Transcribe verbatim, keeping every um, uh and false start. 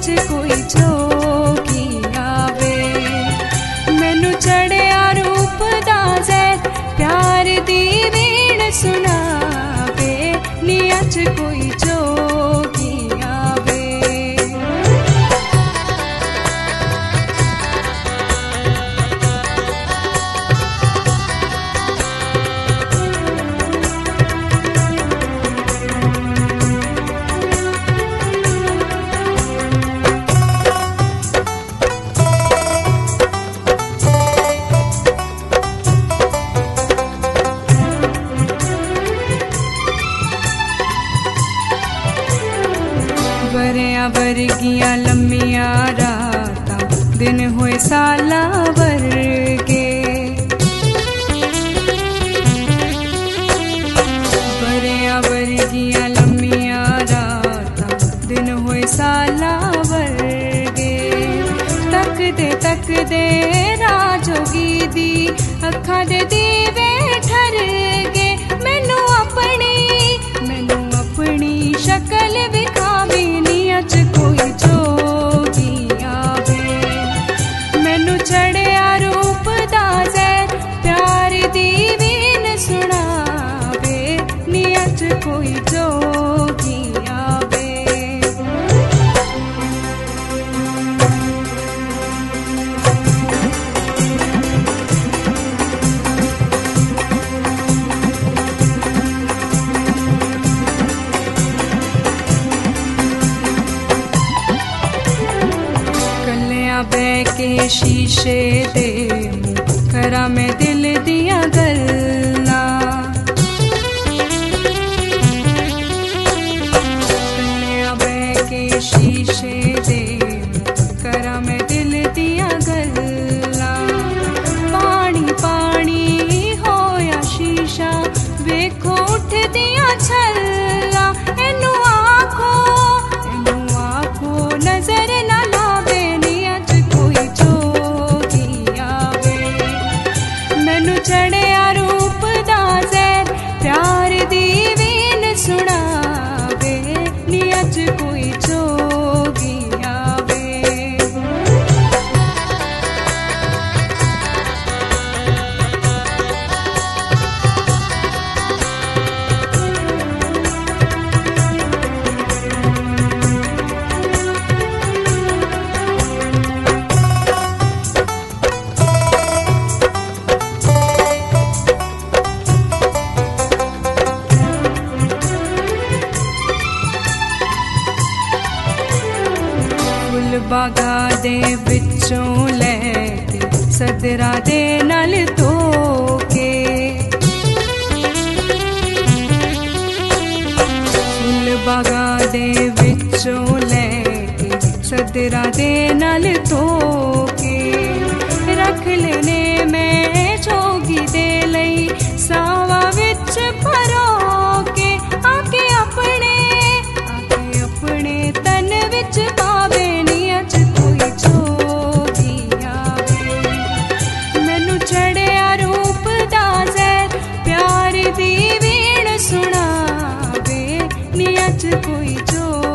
अच कोई जोगी आवे। मैनू चढ़िया रूप दा जैद प्यार दी वीण सुनावे नी अच कोई जोगी आवे। वरिया वर्गियां लम्मिया रातां दिन होए साला वर्गे। वरिया वर्गियां लम्मिया रातां दिन होए साला वर्गे। तकदे तकदे राजोगी दी अखां दे दीवे ठर गए। मैनू अपनी मैनू अपनी शक्ल विखावी नी अच कोई जोगी आवे। मैनू चढ़िया रूप दा जैद प्यार दी वीण सुनावे नी अच कोई जोगी आवे। के शीशे दे करा मैं दिल दिया गल्ला। कन्या बह के शीशे दे करा मैं दिल दिया गल्ला। पानी पानी होया शीशा वेखो उठ दिया छल्ला। एनू आखो एनू आखो नजर ना लावे नी अच कोई जोगी आवे। मैनू चढ़िया रूप दा जैद प्यार दी वीण सुनावे नी अच कोई जोगी आवे। बागा दे विचों लैके सदरा दे नाल धोके। फुल बागा दे विचों लैके सदरा दे नाल धोके। रख लेने मैं जोगी दे लई सावा विच भरोके। आके अपने आके अपने तन विच पावे नी अच कोई जोगी आवे। मैनू चढ़िया रूप दा जैद प्यार दी वीण सुनावे नी अच कोई जोगी